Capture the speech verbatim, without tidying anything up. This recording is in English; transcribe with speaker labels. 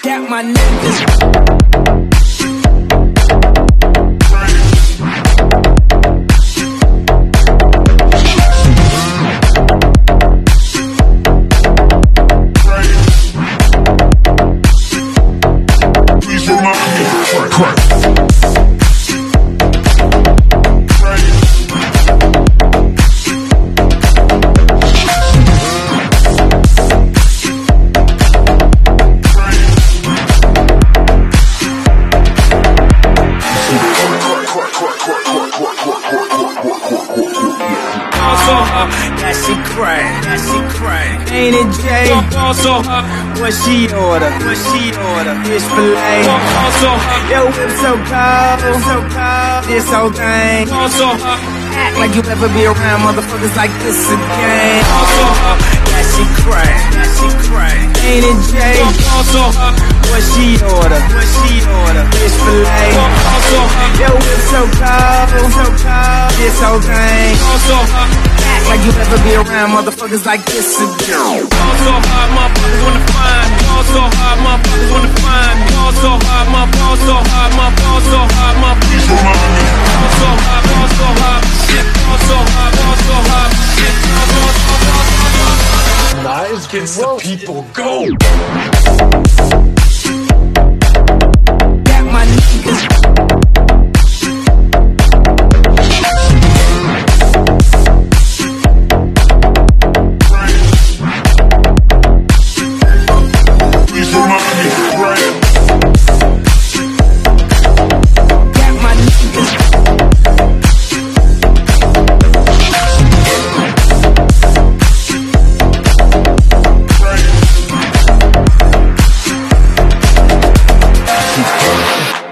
Speaker 1: Got my niggas. That she cray, that she cray. Ain't it Jay? Also, what she order? What she order? Fish fillet. Also, yo, whip so cold, so cold. This whole thing. Also, act like you ever be around motherfuckers like this again. Also, that she cray, that she cray. Ain't it Jay? Also, what she order? What she order? Fish fillet. Also, yo, whip so cold, so cold. This whole thing. Also, act like you ever be around motherfuckers like this again. Also hard, motherfuckers wanna find me. Also hard, motherfuckers wanna find me. Also hard, motherfuckers. Also hard, motherfuckers. Also hard, motherfuckers. Also hard, also hard, shit. Also hard, also hard, shit.
Speaker 2: Knives against the people, go!
Speaker 1: Got my niggas.
Speaker 2: Keep going.